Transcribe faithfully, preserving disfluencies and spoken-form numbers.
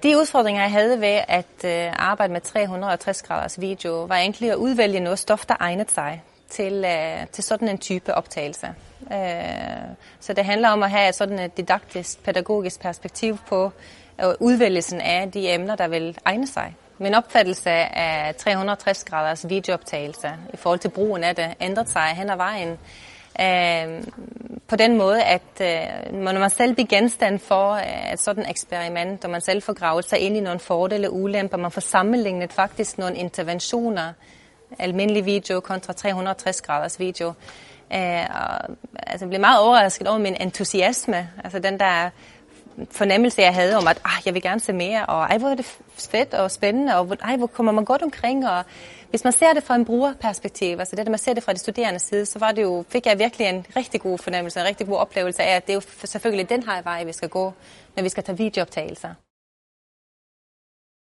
De udfordringer, jeg havde ved at øh, arbejde med tre hundrede og tres graders video, var egentlig at udvælge noget stof, der egnede sig til, øh, til sådan en type optagelse. Øh, så det handler om at have sådan et didaktisk, pædagogisk perspektiv på øh, udvælgelsen af de emner, der vil egne sig. Min opfattelse af tre hundrede og tres graders videooptagelse i forhold til brugen af det ændrede sig hen ad vejen. Øh, på den måde, at øh, når man selv bliver genstand for øh, et sådan eksperiment, og man selv får gravet sig ind i nogle fordele og ulemper, man får sammenlignet faktisk nogle interventioner, almindelig video kontra tre hundrede og tres graders video. Øh, og, altså, jeg blev meget overrasket over min entusiasme, altså den der fornemmelse, jeg havde om, at ah, jeg vil gerne se mere, og ej, hvor er det fedt og spændende, og ej, hvor kommer man godt omkring, og hvis man ser det fra en brugerperspektiv, altså det, at man ser det fra de studerendes side, så var det jo, fik jeg virkelig en rigtig god fornemmelse, en rigtig god oplevelse af, at det er jo selvfølgelig den her vej, vi skal gå, når vi skal tage videooptagelser.